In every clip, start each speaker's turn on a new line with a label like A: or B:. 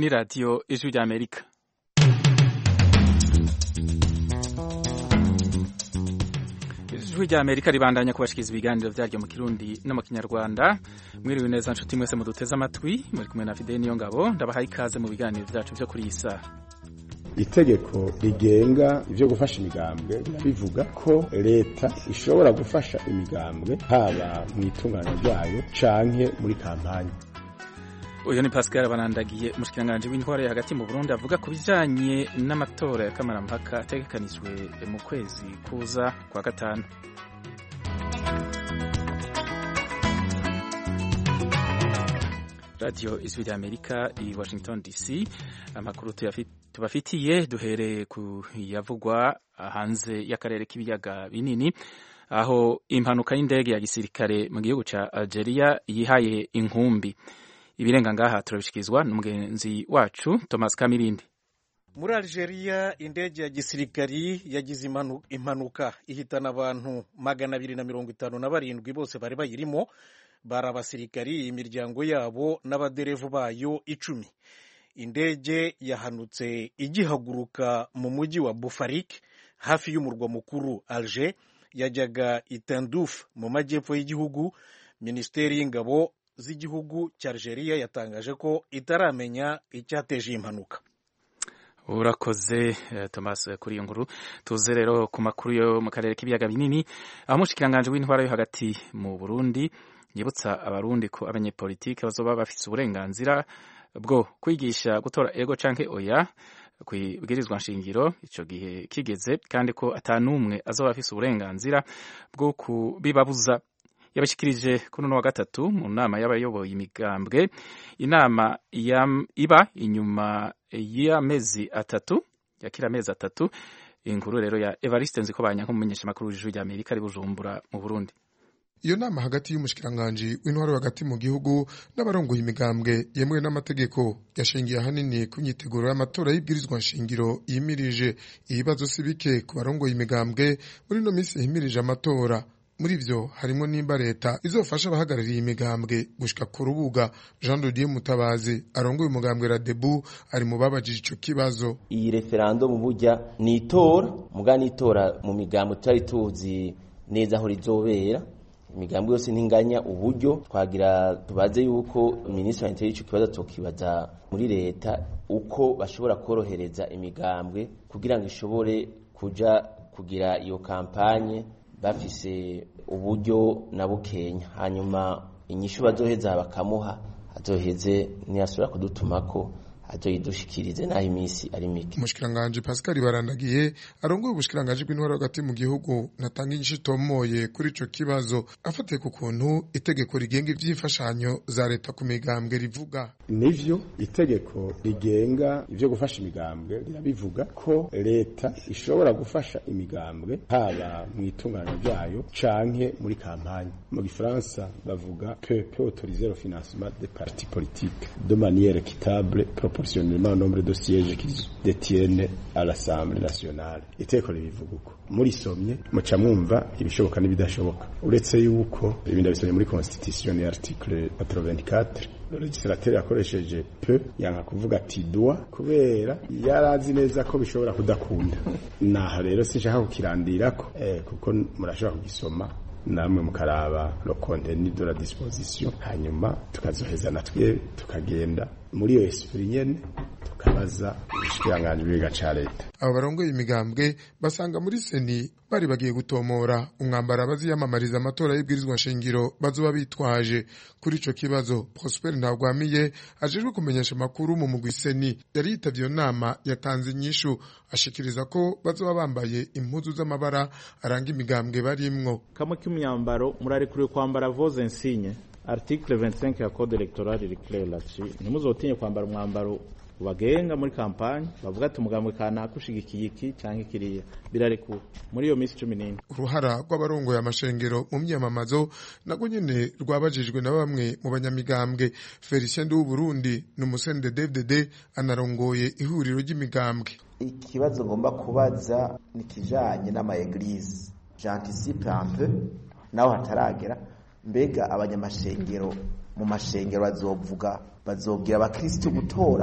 A: ni radiyo ijwi ry'Amerika. Ijwi ry'Amerika ribandanya kubashikiriza ibiganiro vyaryo mu Kirundi no mu Kinyarwanda. Mwiriwe neza nshuti mwese muduteze amatwi, muri kumwe na Fidel Niyongabo, ndabahaye ikaze mu biganiro vyacu vyo kuri iyi saha.
B: Itegeko rigenga ivyo gufasha imigambwe bivuga ko leta ishobora gufasha imigambwe haba mu itunganya ryayo canke muri kampanye.
A: Uyu ni Pascal Barandagiye, umushikiranganje w'intwaro hagati mu Burundi, avuga ku bijanye n'amatora ya kamarampaka ategekanijwe mu kwezi kuza kwa gatanu. Radio Ijwi ry'Amerika i Washington DC, amakuru tubafitiye duhereye ku yavugwa hanze y'akarere k'ibiyaga binini, aho impanuka y'indege ya gisirikare mu gihugu ca Algeria yihaye inkumbi. Ibirenga ngaha turabishikizwa n'umugenzi wacu Thomas Kamirindi.
C: Muri Algeria indege ya gisirikari yagize impanuka ihitana abantu 257 bose bari bayirimo, bari abasirikari, imiryango yabo n'abaderevu bayo 10. Indege yahanutse igihaguruka mu mujyi wa Boufarik hafi y'umurwa mukuru Alger, yajyaga Itanduf mu majyepfo y'igihugu. Minisiteri y'ingabo z'igihugu cya Algeria yatangaje ko itaramenya icyateje impanuka.
A: Urakoze Thomas kuri iyo nkuru. Tuze rero ku makuru yo mu karere k'ibiyaga binini, aho umushikiranganje w'intwaro yo hagati mu Burundi yibutsa abarundi ko abanyepolitike bazoba bafise uburenganzira bwo kwigisha gutora ego canke oya kwibwirizwa nshingiro ico gihe kigeze, kandi ko atanumwe azoba afise uburenganzira bwo kubibabuza. Yabashikirije kuri no wa gatatu mu nama y'abayoboye imigambwe, inama iba inyuma y'amezi atatu, yakira amezi atatu. Inkuru rero ya Evariste Nzikobanya nk'umumenyesha makuru w'Ijwi ry'Amerika ari Bujumbura mu Burundi.
D: Iyo nama hagati y'umushikiranganje w'intwaro hagati mu gihugu n'abarongoye imigambwe yemewe n'amategeko yashingiye ahanini ku myiteguro y'amatora y'ibwirizwa nshingiro yimirije. Ibibazo sibike ku barongoye imigambwe muri no minsi yimirije amatora. Muri vyo harimo nimba leta izofasha abahagarariye imigambwe gushika ku rubuga. Jean de Dieu Mutabazi arongoye umugambwe Radebu ari mu babajije ico kibazo.
E: Iyi referendum burya ni itora, muga ni itora mu migambwe tutari tuzi neza aho rizobera. Imigambwe yose ntinganya uburyo, twagira tubaze yuko ministre w'intebe ico kibazo tokibaza muri leta uko bashobora korohereza imigambwe kugira ngo ishobore kuja kugira iyo kampanye bafise uburyo na bukenya. Hanyuma inyishu bazoheza bakamuha, azoheze niyasura kudutumako azoyidushikirize naho iminsi ari mike.
D: Umushikiranganje Pascal Barandagiye arongoye ubushikiranganje bw'intwaro hagati mu gihugu natanga inyishu tomoye kuri ico kibazo, afatiye ku kuntu itegeko rigenga ivyifashanyo za leta ku migambwe rivuga.
B: Nivyo itegeko rigenga ivyo gufasha imigambwe rirabivuga ko leta ishobora gufasha imigambwe haba mu itunganya ryayo canke muri kampanye. Mu Gifaransa bavuga peut autoriser le financement des partis politiques de manière équitable proportionnellement au nombre de sièges qu'ils détiennent à l'Assemblée nationale. Itegeko ribivuga uko. Muri somye muca mwumva ibishoboka n'ibidashoboka, uretse yuko ibinda bisomye muri constitution ya article 84 le législateur yakoresheje peu yanka kuvuga ati doit kubera yarazi neza ko bishobora kudakunda. Naho rero sinshaka kukirandirako kuko murashobora kugisoma namwe mukaraba le contenu de la disposition, hanyuma tukazoheza natwe tukagenda muri iyo esprit nyene tukabaza ubushikiranganje bw'iga ca leta.
D: Abo barongoye imigambwe basanga muri seni bari bagiye gutomora umwambaro abaziyamamariza amatora y'ibwirizwa nshingiro bazoba bitwaje. Kuri ico kibazo Prosper Ntagwamiye ajejwe kumenyesha makuru mu mugwi seni yari yitavye iyo nama, yatanze inyishu ashikiriza ko bazoba bambaye impuzu z'amabara aranga imigambwe barimwo.
F: Kamwe k'imyambaro murarekuriwe kwambara vos insignes. Article 25 ya code électorale riclare là-dessus. Ntimuzotinye kwambara umwambaro bagenga muri kampanye bavuga ati umugambwe kanaka ushigikiye iki canke kiriya, birarekuwe muri iyo minsi 14.
D: Uruhara rw'abarongoye amashengero mu myamamazo nago nyene rwabajijwe na bamwe mu banyamigambwe. Felicien du Burundi n'umusende DFDD anarongoye ihuriro ry'imigambwe.
G: Ikibazo ngomba kubaza ni kijanye n'ama église. J'anticipe un peu naho hataragera, mbega abanyamashengero mu mashengero bazobwira abakristo gutora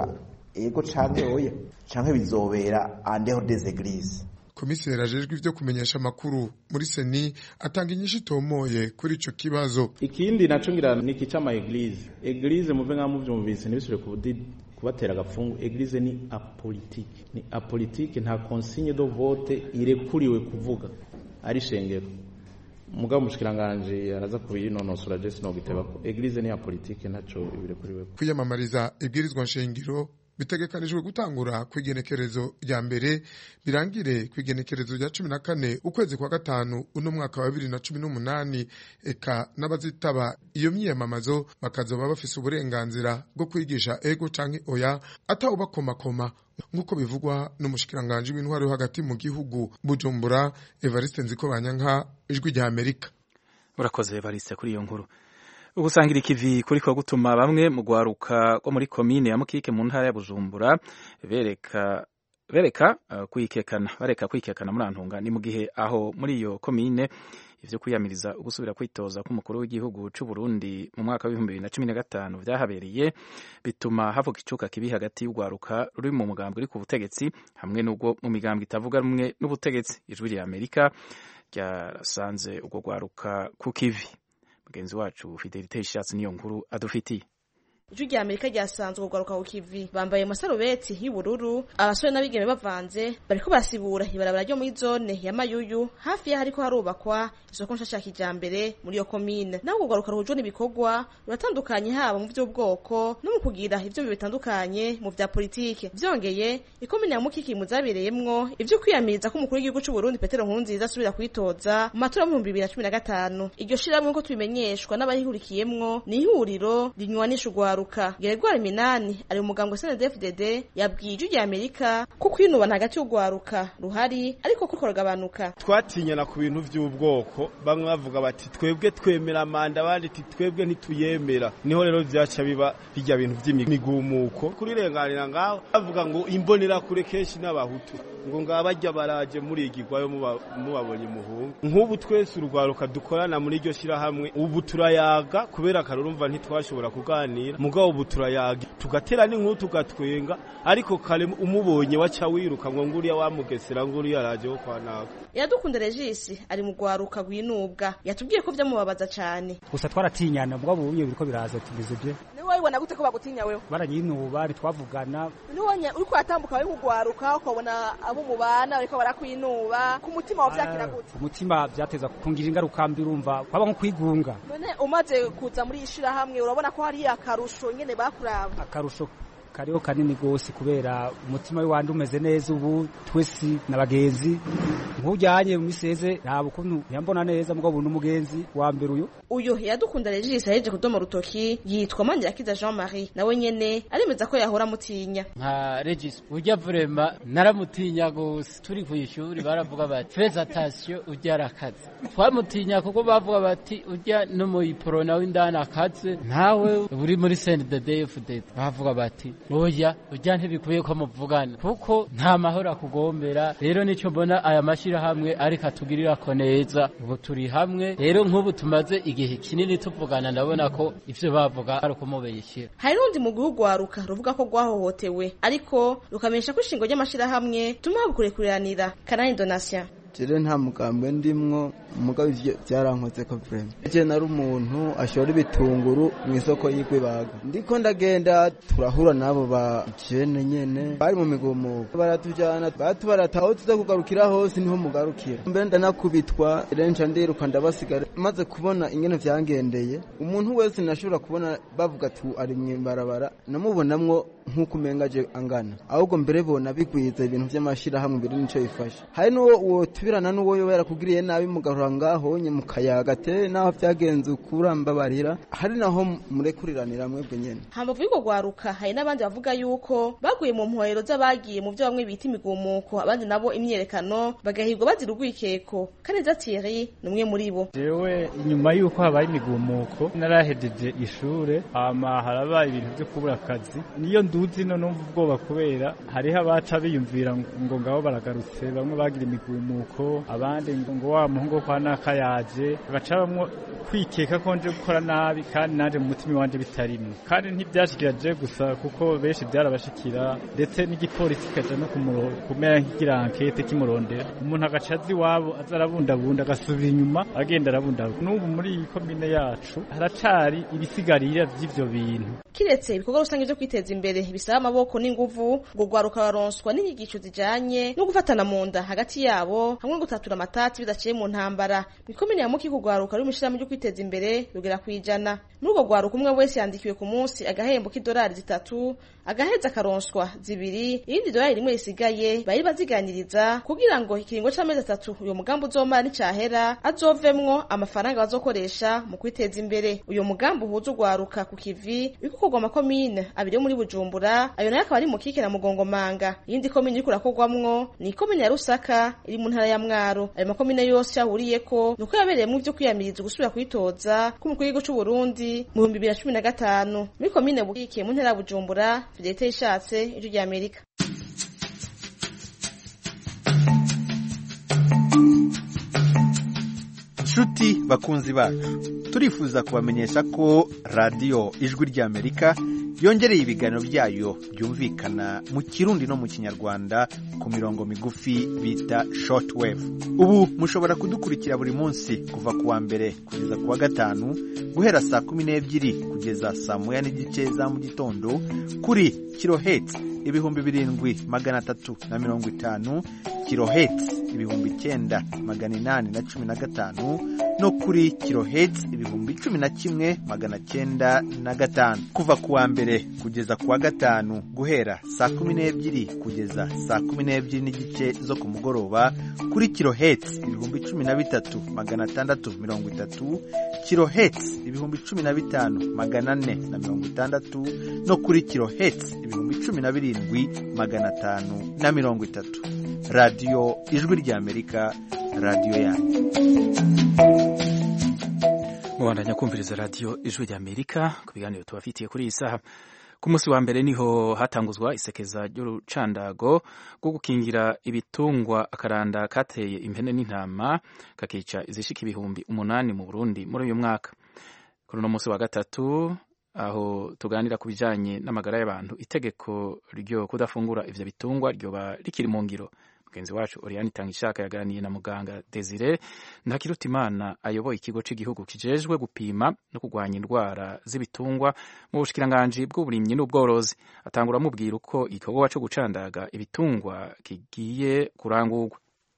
G: ego canke oya canke bizobera andeho des églises.
D: Komiseri ajejwe ivyo kumenyesha amakuru muri seni atanga inyishu itomoye kuri ico kibazo.
F: Ikindi naco ngira ni kicama eglise muve nka muvyumvise nibisure kubatera agapfungu. Eglise ni apolitique nta consigne de vote irekuriwe kuvuga ari shengero. Mugabo mushikiranganje araza kubinonosura Jesse no giteba ko eglise ni apolitique naco ibirekuriwe.
D: Kwiyamamariza ibwirizwa nshingiro bitegekanijwe gutangura kwigenekerezo rya mbere birangire kwigenekerezo rya 14 ukwezi kwa gatanu uno mwaka wa 2018 eka n'abazitaba iyo myiyamamazo bakazoba bafise uburenganzira bwo kwigisha ego canke oya atawubakomakoma nk'uko bivugwa n'umushikiranganje w'intwaro yo hagati mu gihugu Bujumbura Evariste Nzikobanyanka ijwi rya Amerika.
A: Urakoze Evariste kuri iyo nkuru. Ugusangira ikivi kuri ko gutuma bamwe mu gwaruka rwo muri komine ya Mukike mu ntara ya Bujumbura bareka kwikekana muri Antunga ni mu gihe aho muri iyo komine ivyo kwiyamiriza ugusubira kwitoza k'umukuru w'igihugu c'u Burundi mu mwaka wa 2015 vyahabereye bituma havuka icuka kibi hagati y'ugwaruka ruri mu mugambwe uri ku butegetsi hamwe n'ubwo mu migambwe itavuga rumwe n'ubutegetsi. Ijwi rya Amerika ryasanze ubwo gwaruka ku kivi. Mugenzi wacu Fidelite Ishatse niyo nkuru adufitiye.
H: Ijwi rya Amerika ryasanzwe kugaruka ku kivi bambaye amasarubeti y'ubururu abasore n'abigeme bavanze bariko basibura ibarabara ryo muri zone ya Mayuyu hafi ya hariko harubakwa isoko nshasha kijambere muri yo komine. Naho kugaruka ruhujwe n'ibikorwa biratandukanye haba mu by'ubwoko no mu kugira ivyo bitandukanye mu vya politike. Vyongeye ikomine ya Mukiki muzabereyemwo ivyo kwiyamiriza k'umukuru w'igihugu c'u Burundi Petero Nkurunziza asubira kwitoza mu matora mu 2015. Iryo shiramwe ko tubimenyeshwa n'abahihurikiyemwo ni ihuriro rinywanisha Gregoire Minani ari umugambwe CNDD-FDD yabwiye Ijwi rya Amerika ko kwinubana hagati y'ugwaruka ruhari ariko ko koragabanuka.
B: Twatinyana ku bintu by'ubwoko bamwe bavuga bati twebwe twemera manda abandi twebwe ntituyemera. Niho rero vyaca biba bijya bintu by'imigumuko kuri renganira ngaho bavuga ngo imbonera kure kenshi n'abahutu ngo ngabajya baraje muri igigwayo mubabonye muhungu. Nk'ubu twese urugwaruka dukorana muri iryo shira hamwe ubu turayaga kubera karurumva ntitwashobora kuganira mugabo ubu turayaga tugatera n'inkuru tugatwenga ariko kare umubonye waca wiruka ngo nguriya wamugesera nguriya araje kwa naka.
H: Yadukunda Regis ari mu gwaruka gwinubwa yatubwiye ko vyamubabaza cyane.
I: Gusa twaratinyana mugabo ubunye biriko biraza tubizuje.
H: Ni wowe wibona gute ko bagutinya wewe?
I: Baranyinuba twavugana.
H: Ni wonye uriko atambuka we kugwaruka ukabona abo mubana ariko barakwinuba ku mutima wa vyakira gute?
I: Ku mutima vyateza kungira ingaruka mbi urumva kwaba nko kwigunga.
H: None umaze kuza muri ishira hamwe urabona ko hari akarusho nyene bakuraba.
I: Akarusho kariho kanini gose kubera umutima w'wandi umeze neza ubu twese nabagenzi nkujyanye mu miseze nta bukuntu yambona neza mugabo n'umugenzi wa mbere uyu
H: yadukunda Regis yaje kudoma rutoki yitwa Manirakiza Jean-Marie nawe nyene aremeza ko yahora mutinya.
J: Nka Regis ujya vrema naramutinya gose turi ku ishuri baravuga bati presentation ujya rakaze twamutinya kuko bavuga bati ujya no mu iprona w'indana akaze ntawe uri muri CNDD-FDD bavuga bati oya ujya ntibikuye ko muvugana kuko nta mahoro akugombera. Rero nico mbona aya mashira hamwe ariko atugirira ko neza ubu turi hamwe rero nk'ubu tumaze igihe kinini tuvugana ndabona ko ivyo bavuga ari kumubeyishira.
H: Hari rundi mu gihugu waruka ruvuga ko gwahohotewe ariko rukamenyesha ko ishingo ry'amashira hamwe tuma bukurekuranira Kanani Donatien.
K: Jere nta mugambwe ndimwo mugabo ivyo byarankoze ko vraiment je nari umuntu ashora ibitunguru mu isoko y'igwibaga ndiko ndagenda turahura nabo ba jene nyene bari mu migomo baratujana barataho tuza kugarukira hose niho mugarukira mbere ndanakubitwa renca ndiruka ndabasigara maze kubona ingene vyangendeye umuntu wese nashobora kubona bavuga tu ari mwimbarabara namubonamwo nkuko umengaje angana ahubwo mbere bona bigwiza ibintu vy'amashira hamwe biri nico bifasha hari nuwo tubirana nuwo yobera kugiriye nabi mugarura ngaho nye mukayaga te naho vyagenze ukuramba barira hari naho murekuriranira mwebwe nyene.
H: Hambavu yuko gwaruka hari n'abandi bavuga yuko baguye mu mpohero z'abagiye mu byo bamwe bita imigumuko abandi nabo imyerekano bagahirwa bazira urwikeko. Kaneza Thierry numwe muri bo.
L: Jewe inyuma yuko habaye imigumuko narahejeje ishure ama harabaye ibintu byo kubura akazi niyo nduzi no numva ubwoba kubera hariho abaca biyumvira ngo ngabo baragarutse bamwe bagira imigumuko uko abandi ngo wa muhungu kwa nakayaje bacabamwo kwikeka ko nje gukora nabi kandi nanje mu mutima wanje bitarimwe kandi ntibyashikiraje gusa kuko benshi byarabashikira ndetse n'igipolisi kaje no kumera nk'igira ankete kimurondera umuntu agacazi wabo azarabundabunda agasubira inyuma agenda arabundabunda n'ubu muri iyi komine yacu haracari ibisigarira by'ivyo bintu
H: kiretse ibikorwa rusange byo kwiteza imbere bisaba amaboko n'inguvu ngo gwaruka baronswa n'inyigisho zijanye no gufatana mu nda hagati yabo hamwe no gutatura amatati bidaciye mu ntambara mikomine ya Muki kugwaruka ari umushiramo ryo kwiteza imbere rugera kwijana muri ubwo gwaruka umwe wese yandikiwe ku munsi agahembo k'idolari 3 agaheza akaronswa 2 irindi dolari rimwe risigaye bari baziganiriza kugira ngo ikiringo c'amezi 3 uyo mugambi uzomara n'icahera azovemwo amafaranga bazokoresha mu kwiteza imbere uyo mugambi uhuza ugwaruka ku kivi bikukorwa amakomine abiri yo muri Bujumbura ayo nayo akaba ari Mukike na Mugongomanga iyindi komine iri kurakogwamwo ni komine ya Rusaka iri mu ntara ya Mwaro ayo makomine yose yahuriyeko nuko yabereyemwo ivyo kwiyamiriza gusubira kwitoza k'umukuru w'igihugu c'u Burundi mu 2015 muri komine Mukike mu ntara ya Bujumbura Fidelite Ishatse ijwi rya Amerika.
M: Nshuti bakunzi bacu turifuza kubamenyesha ko radiyo ijwi rya Amerika yongereye ibiganiro byayo byumvikana mu Kirundi no mu Kinyarwanda ku mirongo migufi bita shortwave. Ubu mushobora kudukurikira buri munsi kuva kuwa mbere kugeza kuwa gatanu guhera saa 12 kugeza saa 1:30 za mu gitondo kuri kilohertz 7350 kilohertz 9815 no kuri kilohertz 11905 kuva kuwa mbere kugeza kuwa gatanu guhera saa 12 kugeza saa 12 n'igice zo ku mugoroba kuri kilohertz 13630 kilohertz 15460 no kuri kilohertz 17530. Radio Ijwi rya Amerika, radio yanyu.
A: Mubandanya kumviriza radio Ijwi rya Amerika ku biganiro tubafitiye kuri iyi saha. Ku munsi wa mbere niho hatanguzwa isekeza ry'urucandago rwo gukingira ibitungwa akaranda kateye impene n'intama kakica izishika 8,000 mu Burundi muri uyu mwaka. Kuri no munsi wa gatatu aho tuganira ku bijanye n'amagara y'abantu itegeko ryo kudafungura ivyo bitungwa ryoba rikiri mu ngiro. Mugenzi wacu Oriane Tangishaka yaganiriye na muganga Desire Ntakirutimana ayoboye ikigo cy'igihugu kijejwe gupima no kurwanya indwara z'ibitungwa mu bushikiranganje bw'uburimyi n'ubworozi. Atangura amubwira uko igikorwa cyo gucandaga ibitungwa kigiye kurangurwa.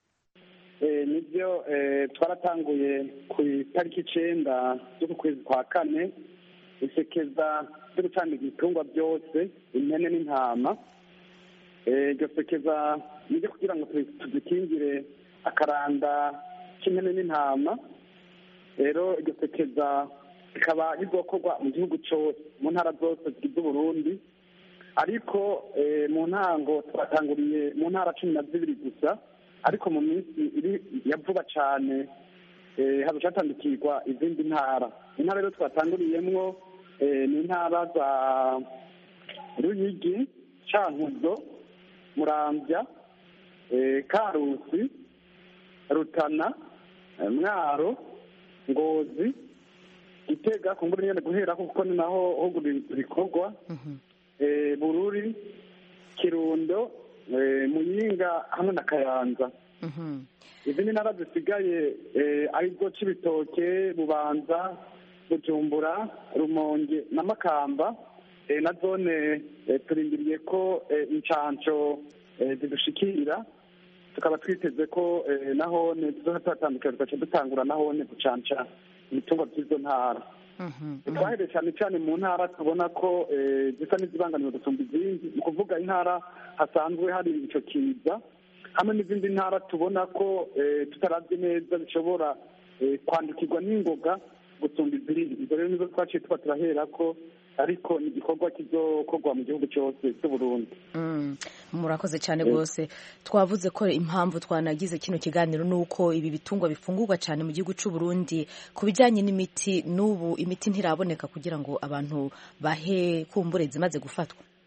N: Nibyo twaratanguye ku tariki 9 z'ukwezi kwa kane isekeza ryo gucandaga ibitungwa byose impene n'intama. Iryo sekeza nijye kugira ngo tuzikingire akaranda k'impene n'intama. Rero iryo sekeza rikaba rizokorwa mu gihugu cyose mu ntara zose zigize Burundi, ariko mu ntango twatanguriye mu ntara 12 gusa, ariko mu minsi iri yavuba cyane hazocatandikirwa izindi ntara. Intara rero twatanguriyemwo ni intara za Ruyigi, Cankuzo, Muramvya, Karusi, Rutana, Mwaro, Ngozi, Gitega kumbura nyene guhera kuko ni naho ho bikorwa, Bururi, Kirundo, Muyinga hamwe na Kayanza. Izindi ntara zisigaye aribwo Cibitoke, Bubanza, Bujumbura, Rumonge na Makamba. Na zone turindiriye ko incanco zidushikira, tukaba twiteze ko nahone tuzohatandukira tugaca dutangura nahone gucanca ibitungwa by'izo ntara. Twahere cyane cyane mu ntara tubona ko zisa n'izibangamiwe gusumba izindi, mu kuvuga intara hasanzwe hari ico kiza, hamwe n'izindi ntara tubona ko tutaravye neza zishobora kwandukirwa n'ingoga gusumba izindi. Izo rero nizo twaciye tuba turahera ko, ariko ni igikorwa kizokorwa mu gihugu cyose cy'u Burundi.
O: Murakoze cyane rwose. Twavuze ko impamvu twanagize kino kiganiro nuko ibi bitungwa bifungurwa cyane mu gihugu cy'u Burundi. Ku bijyanye n'imiti, n'ubu imiti ntiraboneka kugira ngo abantu bahe kumbure zimaze gufatwa.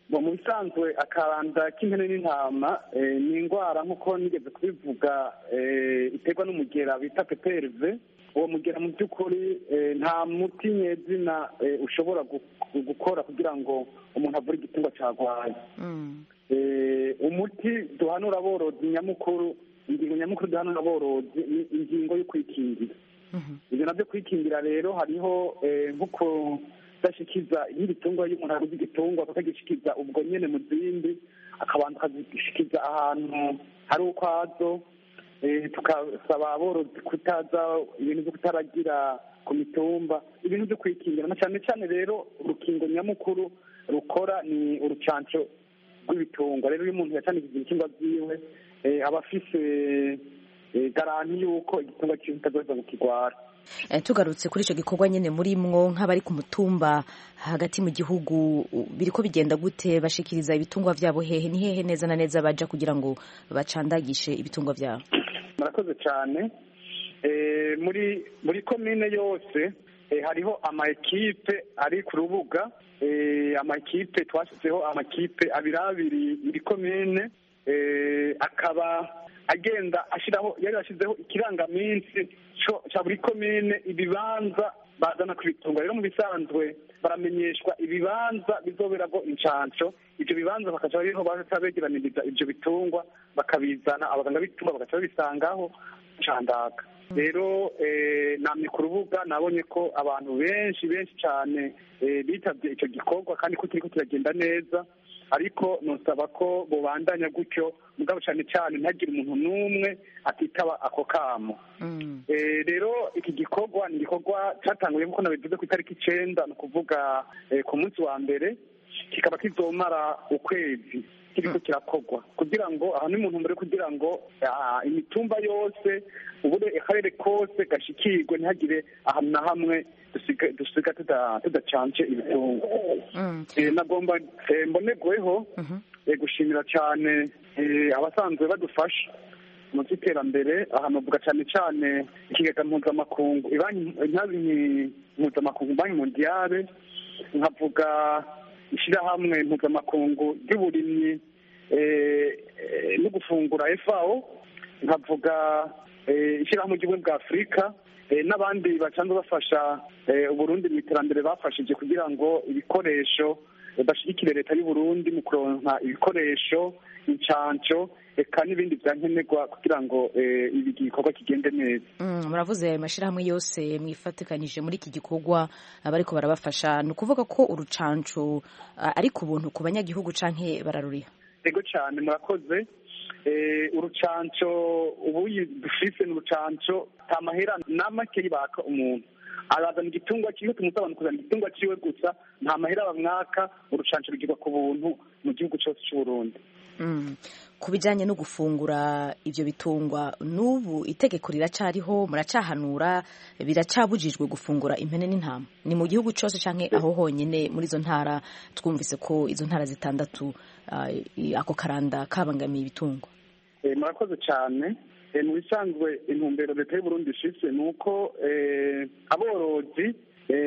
N: mu bisanzwe akaranda k'impene n'intama ni indwara nk'uko nigeze kubivuga iterwa n'umugera bita peperve. Uwo mugera mu by'ukuri nta muti nyezina ushobora gukora kugira ngo umuntu avure igitungwa cyarwaye. Umuti duhanura aborozi nyamukuru, ingingo nyamukuru duhanura aborozi ni ingingo yo kwikingira. Ibyo nabyo kwikingira rero hariho nko kudashikiza y'ibitungwa, iyo umuntu aguze igitungwa akagishikiza ubwo nyene mu zindi, akabanza akagishikiza ahantu hari ukwazo. Tukasaba aborozi kutaza ibintu byo kutaragira ku mitumba, ibintu byo kwikingira na cyane cyane. Rero urukingo nyamukuru rukora ni urucanco rw'ibitungwa. Rero iyo umuntu yacanikije ibitungwa vyiwe aba afise garanti yuko igitungwa cyiwe kitazoza kukigwara.
O: Tugarutse kuri icyo gikorwa nyine murimwo nk'abari ku mutumba hagati mu gihugu, biriko bigenda gute? Bashikiriza ibitungwa vyabo hehe? Ni hehe neza na neza baja kugira ngo bacandagishe ibitungwa vyabo?
N: Murakoze cyane. Muri komine yose hariho ama ekipe ari ku rubuga. Ama ekipe twashyizeho amakipe abiri muri komine, akaba agenda ashiraho, yari yashyizeho ikirangaminsi cya buri komine, ibibanza bazana ku bitungwa. Rero mu bisanzwe baramenyeshwa ibibanza bizoberako incanco. Ibyo bibanza bakaca bariho baca begeraniriza ibyo bitungwa bakabizana, abaganga b'ibitungwa bagaca babisangaho candaga. Rero namye ku rubuga nabonye ko abantu benshi cyane bitavye icyo gikorwa kandi ko kiriko kiragenda neza, ariko nosaba ko bobandanya gutyo, mugabo cyane cyane ntagire umuntu n'umwe atitaba ako kamo. Rero iki gikorwa ni igikorwa cyatanguye nk'uko nabivuze ku itariki 9, ni ukuvuga ku munsi wa mbere, kikaba kizomara ukwezi kiriko kirakorwa kugira ngo aha ni mu ntumbero kugira ngo imitumba yose, ubure akarere kose gashikirwe, ntihagire ahantu na hamwe dusiga tudacanje ibitungwa. Nagomba mbonerweho gushimira cyane abasanzwe badufasha mu by'iterambere. Aha navuga cyane cyane ikigega mpuzamakungu, banki mpuzamakungu, banki mondiale, nkavuga ishyirahamwe mpuzamakungu ry'uburimyi no gufungura FAO, nkavuga ishyirahamwe ry'ubumwe bwa Afurika, n'abandi basanzwe bafasha Uburundi mu iterambere bafashije kugira ngo ibikoresho bashyigikire leta y'u Burundi mu kuronka ibikoresho, incanco, eka n'ibindi byankenerwa kugira ngo ibi gikorwa kigende neza.
O: Muravuze ayo mashyirahamwe yose mwifatikanije muri iki gikorwa abariko barabafasha, ni ukuvuga ko urucanco ari ku buntu ku banyagihugu canke bararuriha?
N: Ego cyane, murakoze. Urucanco ubu dufise n'urucanco ta mahera namake baka umuntu arazana igitungwa kiwe, tumusabana kuzana igitungwa kiwe gusa, nta mahera bamwaka. Urucanco rugirwa ku buntu mu gihugu cyose cy'u Burundi.
O: Ku bijyanye no gufungura ibyo bitungwa, n'ubu itegeko riracariho, muracahanura, biracabujijwe gufungura impene n'intama? Ni mu gihugu cyose canke aho honyine muri izo ntara? Twumvise ko izo ntara 6 ako karanda kabangamiye ibitungwa.
N: Murakoze cyane. Mu bisanzwe intumbero leta y'u Burundi ifise ni uko aborozi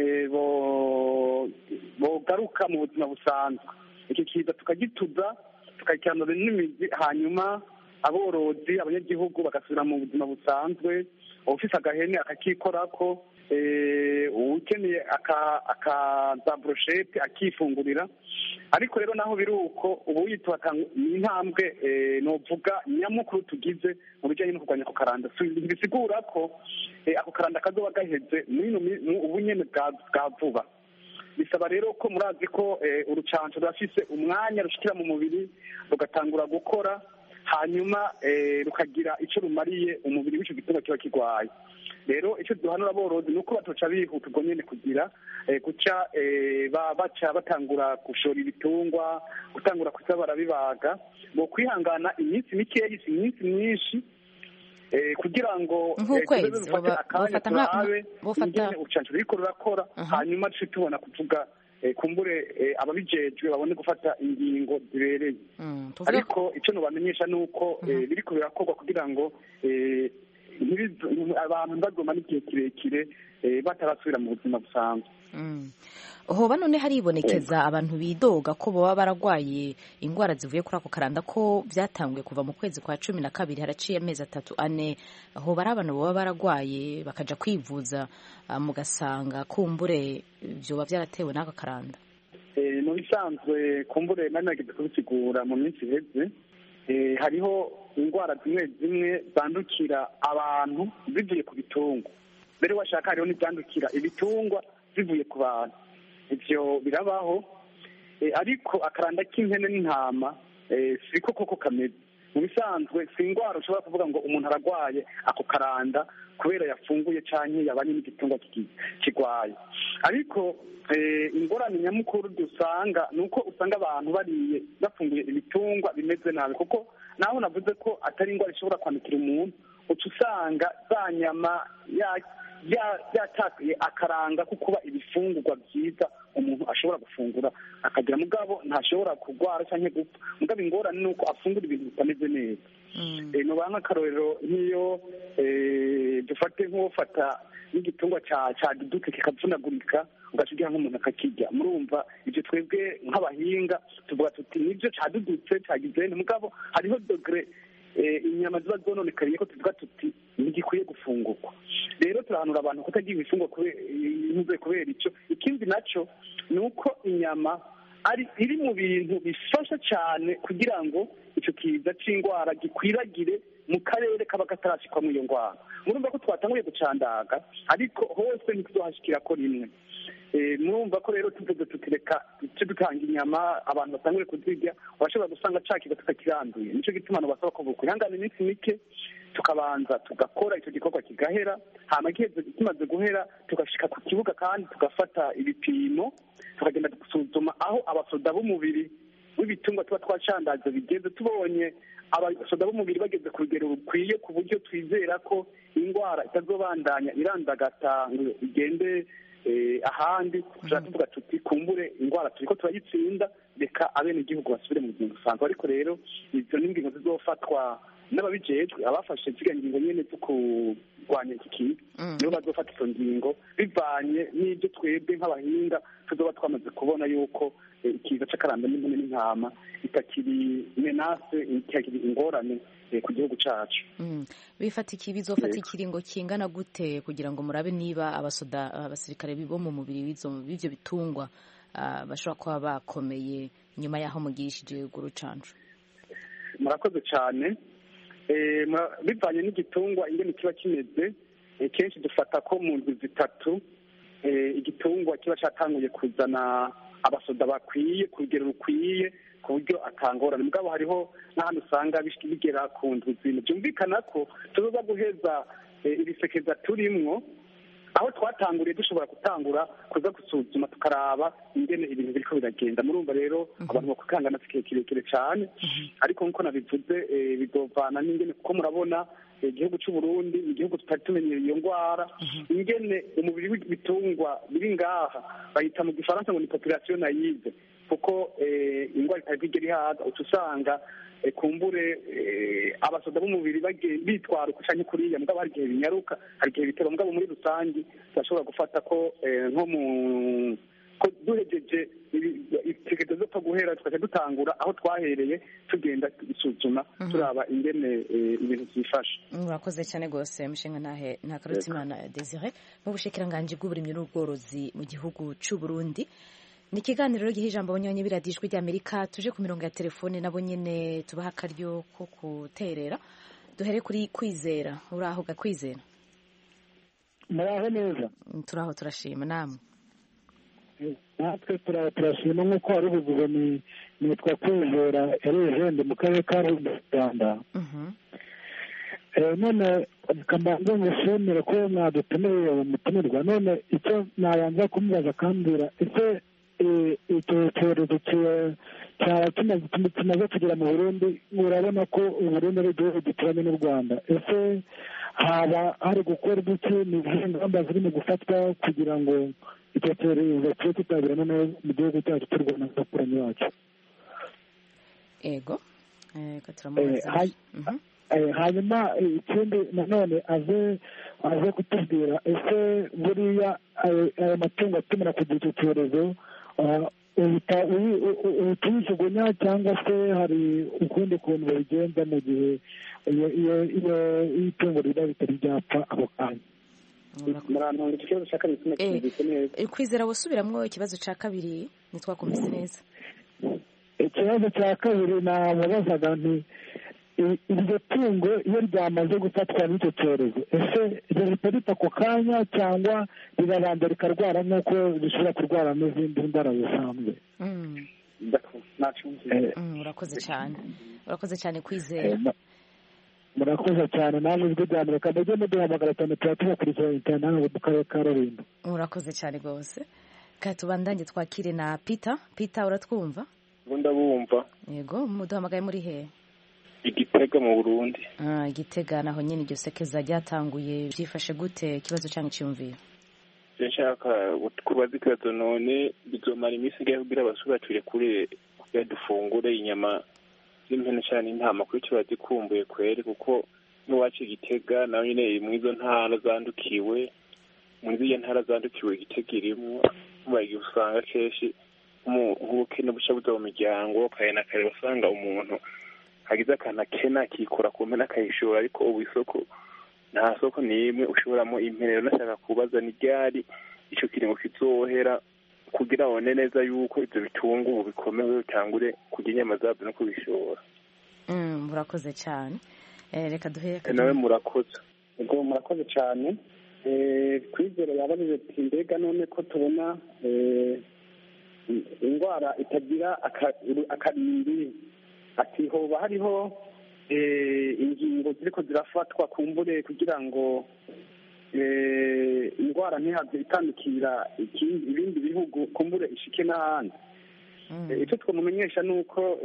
N: bogaruka mu buzima busanzwe. Iki kiza tukagituza tukakiranura n'imizi, hanyuma aborozi, abanyagihugu bagasubira mu buzima busanzwe. Ufise agahene akakikorako, ukeneye akaza brochette akifungurira. Ariko rero naho biri uko, ubu intambwe novuga nyamukuru tugize mu bijyanye no kurwanya ako karanda. Bisigura ko ako karanda kazoba gaheze ubu nyene bwa vuba. Bisaba rero ko murazi ko urucanco rurafise umwanya rushikira mu mubiri rugatangura gukora, hanyuma rukagira icyo rumariye umubiri w'icyo gitungwa kiba kirwaye. Rero icyo duhanura aborozi ni uko batoca bihuta ubwo nyene kugira guca baca batangura gushora ibitungwa, gutangura kuza barabibaga, bo kwihangana iminsi mikeya, iminsi myinshi, kugira ngo bofata urucanco ruriko rurakora, hanyuma duce tubona kuvuga kumbure ababijejwe babone gufata ingingo zibereye. Ariko icyo nobamenyesha ni uko biriko birakorwa kugira ngo abantu ntibagoma n'igihe kirekire batarasubira mu buzima busanzwe.
O: hoba none haribonekeza abantu bidoga ko baba baragwaye indwara zivuye kuri ako karanda ko byatanguye kuva mu kwezi kwa 12 haraciye amezi 3-4 hoba ari abantu baba baragwaye bakaja kwivuza mugasanga kumbure byoba byaratewe n'aka karanda.
N: Mu bisanzwe kumbure nanagize kubisigura mu minsi iheze hariho indwara zimwe zimwe zandukira abantu bivuye ku bitungwa, mbere washaka hariho n'ibyandukira ibitungwa bivuye ku bantu. Ivyo birabaho ariko akaranda k'impene n'intama siko koko kameze. Mu bisanzwe si indwara ushobora kuvuga ngo umuntu aragwaye ako karanda kubera yafunguye canke yabanye n'igitungwa kigwaye. Ariko ingorane nyamukuru dusanga nuko usanga abantu bariye bafunguye ibitungwa bimeze nabi, kuko naho navuze ko atari indwara ishobora kwandukira umuntu, uca usanga za nyama yatakaye akaranga ko kuba ibifungurwa byiza umuntu ashobora gufungura akagira, mugabo ntashobora kurwara cyangwa gupfa. Mugabo ingorane ni uko afungura ibintu bitameze neza. Nubaha nk'akarorero nk'iyo dufate nk'ufata n'igitungwa caduduke kikavunagurika ugashigira nk'umuntu akakirya, murumva ibyo twebwe nk'abahinga tuvuga tuti nibyo cadudutse cagize, mugabo hariho dogere inyama ziba zononekariye ko tuvuga tuti ntigikwiye gufungurwa. Rero turahanura abantu kutagira ibifungwa kubera icyo. Ikindi naco ni uko inyama iri mu bintu bifasha cyane kugira ngo icyo kiza c'indwara gikwiragire mu karere kaba katarashikwa mu iyo ndwara. Murumva ko twatanguye gucandaga ariko hose ntituzohashikira ko rimwe. Murumva ko rero tuvuze tutireka icyo dutanga inyama abantu batangure kuzirya, urashobora gusanga cakiga tutakiranduye. Nico gituma abantu basaba ko kwihangana iminsi mike tukabanza tugakora icyo gikorwa kigahera, hama kimaze guhera tugashika ku kibuga kandi tugafata ibipimo tukagenda gusuzuma aho abasoda b'umubiri w'ibitungwa tuba twacandaje bigeze. Tubonye abasoda b'umubiri bageze ku rugero rukwiye ku buryo twizera ko indwara itazobandanya irandagata ngo igende ahandi, tuja tuvuga tuti kumbure indwara turiko turayitsinda, reka abenegihugu basubire mu buzima busanzwe. Ariko rero izo ni ingingo zizofatwa n'ababijejwe, abafashe ziriya ngingo nyene zo kurwanya iki kintu nibo bazofata izo ngingo bivanye n'ibyo twebwe nk'abahinga tuzoba twamaze kubona yuko ikiza c'akaranda n'impene n'intama itakiri menase, itakiri ingorane ku gihugu cacu.
O: Bizofata ikiringo kingana gute kugira ngo murabe niba abasirikare bo mu mubiri w'ivyo bitungwa bashobora kuba bakomeye nyuma y'aho mugishije urucanco?
N: Murakoze cyane. Bivanye n'igitungwa ingene kiba kimeze, kenshi dufata ko mu ndwi zitatu igitungwa kiba catanguye kuzana abasoda bakwiye ku rugero rukwiye ku buryo atangorane. Mugabo hariho n'ahantu usanga bigera ku ndwi zine. Byumvikana ko tuzoza guheza ibisekeza turimwo, aho twatanguriye dushobora gutangura kuza gusuzuma tukaraba ingene ibintu biriko biragenda. Murumva rero abantu bakukangana kirekire cyane, ariko nkuko nabivuze bizovana n'ingene, kuko murabona igihugu cy'u Burundi ni igihugu tutari tumenyereye iyo ndwara. Ingene umubiri w'ibitungwa biri ngaha bayita mu gifaransa ngo ni population nayive, kuko indwara itari kwigera ihaza, uca usanga kumbure abasoda b'umubiri bitwara uko canke kuriya, mugabo hari igihe binyaruka, hari igihe biteba. Mugabo muri rusangi turashobora gufata ko nko ko duhejeje itegezo zo guhera tukaca dutangura aho twahereye tugenda gusuzuma turaba ingene ibintu byifashe.
O: Murakoze cyane gose mushinga nta Karutimana Desire mu bushikiranganje bw'uburimyi n'ubworozi mu gihugu cy'u Burundi. Ni ikiganiro gihe ijambo abanyonye biradijwe ry'Amerika. Tuje ku mirongo ya telefone nabo nyene tubaha akaryo ko kuterera. Duhere kuri Kwizera. Uraho ga Kwizera?
P: Muraho neza.
O: Turaho turashima namwe.
P: Natwe turashima nk'uko wari ubivuze, nitwa Kwizera Erejende mu karere ka Rwanda. None kambanza ngushimire ko mwadutumiye umutumirwa. None icyo nabanza kumubaza kambwira, ese icyo cyorezo cyaba kimaze kugera mu Burundi, urabona ko Uburundi ari igihugu gituranye n'u Rwanda, ese haba hari gukora iki, ni izihe ngamba ziri mu gufatwa kugira ngo icyo cyorezo kibe kitabirana mu gihugu cyacu cy'u Rwanda n'abaturanyi bacu?
O: Ego turamubaza.
P: hanyuma ikindi nanone aze kutubwira ese buriya ayo matungo atumira kugira icyo cyorezo utuyijugunya cyangwa se hari ukundi kuntu babigenza mu gihe iyo itungo riba bitari byapfa ako kanya.
O: Kwizera busubiramwo ikibazo cya kabiri ntitwakomeze neza.
P: Ikibazo cya kabiri nababazaga nti iryo tungo iyo ryamaze gufatwa n'icyo cyorezo ese rihita rita ako kanya cyangwa rirabanza rikarwara nk'uko rishobora kurwara n'izindi ndwara zisanzwe?
O: urakoze cyane Kwizera.
P: murakoze cyane namwe ijwi rya Amerika mujye muduhamagara cyane tuba tubakurikira interinete mu karere ka Rulindo.
O: Murakoze cyane rwose. Katubandanye twakire na Peter. Uratwumva?
Q: Ndabumva.
O: Yego muduhamagaye muri he?
Q: Igitega mu Burundi.
O: Igitega naho nyine iryo sekeza ryatanguye byifashe gute ikibazo cyangwa cyumvira?
Q: Nshaka kubaza ikibazo none bizomara iminsi ngiye kugira abasura turekure kugira dufungure inyama z'impene cyane intama kuri cyo bazikumbuye kwere kuko n'uwacu Igitega nawe nyine mu izo ntara zandukiwe Igitega irimo bagiye usanga kenshi nk'ubukene buca buza mu miryango kare na kare usanga umuntu hagize akantu akena akikora ku mpene akayishora ariko ubu isoko nta soko n'imwe ushoboramo impene. Rero nashaka kubaza ni ryari icyo kiringo kizohera kugira abone neza yuko ibyo bitungo ubu bikomewe utangure kurya inyama zabyo no kubishora.
O: Murakoze cyane. Reka duhe
Q: nawe murakoze.
N: Ubwo murakoze cyane. Kwizera yabajije ati mbega none ko tubona indwara itagira akarimbi ati hoba hariho ingingo ziriko zirafatwa kumbure kugira ngo indwara ntihave itandukira ibindi bihugu kumbure ishike n'ahandi. Icyo twamumenyesha ni uko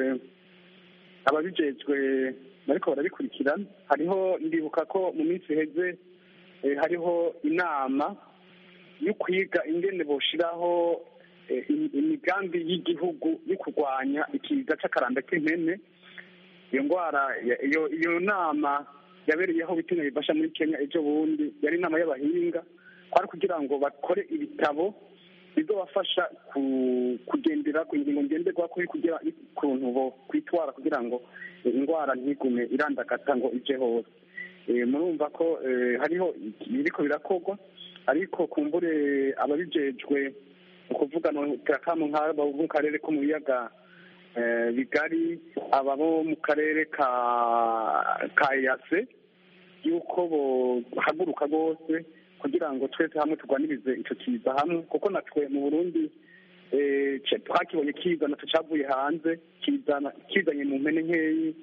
N: ababijejwe bariko barabikurikirana. Hariho ndibuka ko mu minsi iheze hariho inama yo kwiga ingene boshiraho imigambi y'igihugu yo kurwanya ikiza c'akaranda k'impene. Iyo ndwara iyo nama yabereyeho bituma bifasha muri Kenya ejo bundi yari inama y'abahinga kwari kugira ngo bakore ibitabo bizobafasha kugendera ku ngingo ngenderwako kugira ukuntu bo kwitwara kugira ngo indwara ntigume irandagata ngo ije hose. Murumva ko hariho biriko birakorwa ariko kumbure ababijejwe ukuvuga no kirakamu nk'abo mu karere ko mu biyaga bigari ababo mu karere ka Yase yuko bohaguruka bose kugira ngo twese hamwe turwanirize icyo kiza hamwe kuko natwe mu Burundi twakibonye kizana tucavuye hanze kizanye mu mpene nkeyi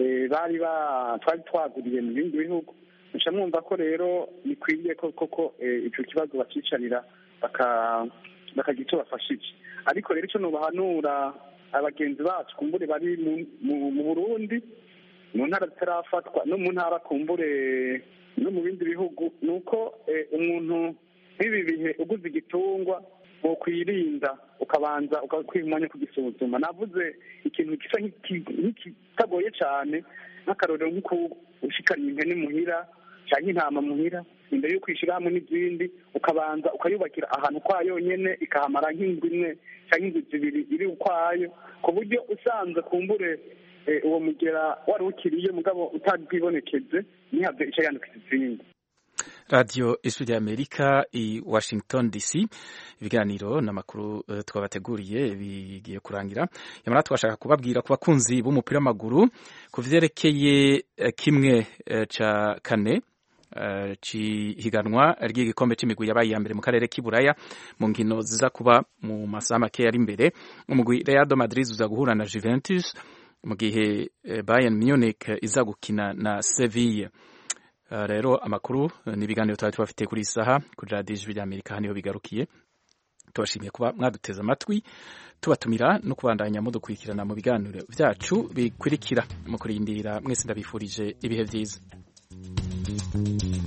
N: twari twaguriye mu bindi bihugu. Muca mwumva ko rero bikwiriye koko icyo kibazo bacicarira bakagira icyo bafashije. Ariko rero icyo nubahanura abagenzi bacu kumbure bari mu Burundi mu ntara zitarafatwa no mu ntara kumbure no mu bindi bihugu ni uko umuntu nk'ibi bihe uguze igitungwa wokwirinda ukabanza ukakwiha umwanya kugisuzuma. Navuze ikintu gisa nk'ikitagoye cyane nk'akarorero nk'uko ushikanye impene muhira cyangwa intama muhira imbere yo kwishyira hamwe n'izindi ukabanza ukayubakira ahantu kwayo nyene ikahamara nk'indwi imwe cyangwa indwi zibiri iri ukwayo ku buryo usanze kumbure uwo mugera wari ukiriye mugabo utabwibonekeze ntihabwe icyo yandukiza izindi.
A: Radio Ijwi ry'Amerika i Washington DC. Ibiganiro n'amakuru twabateguriye bigiye kurangira. Yamara twashaka kubabwira ku bakunzi b'umupira w'amaguru ku vyerekeye kimwe ca kane higanwa ry'igikombe c'imigwi yabaye ya mbere mu karere k'Iburaya mu nkino ziza kuba mu masaha make yari imbere. Umugwi Real Madrid uza guhura na Juventus mu gihe Bayern Munich iza gukina na Sevilla. Rero amakuru n'ibiganiro twari tubafite kuri isaha kuri Radio Ijwi ry'Amerika haniho bigarukiye. Tubashimiye kuba mwaduteze amatwi, tubatumira no kubandanya mudukurikirana mu biganiro vyacu bikurikira. Mu kurindira mwese ndabifurije ibihe vyiza.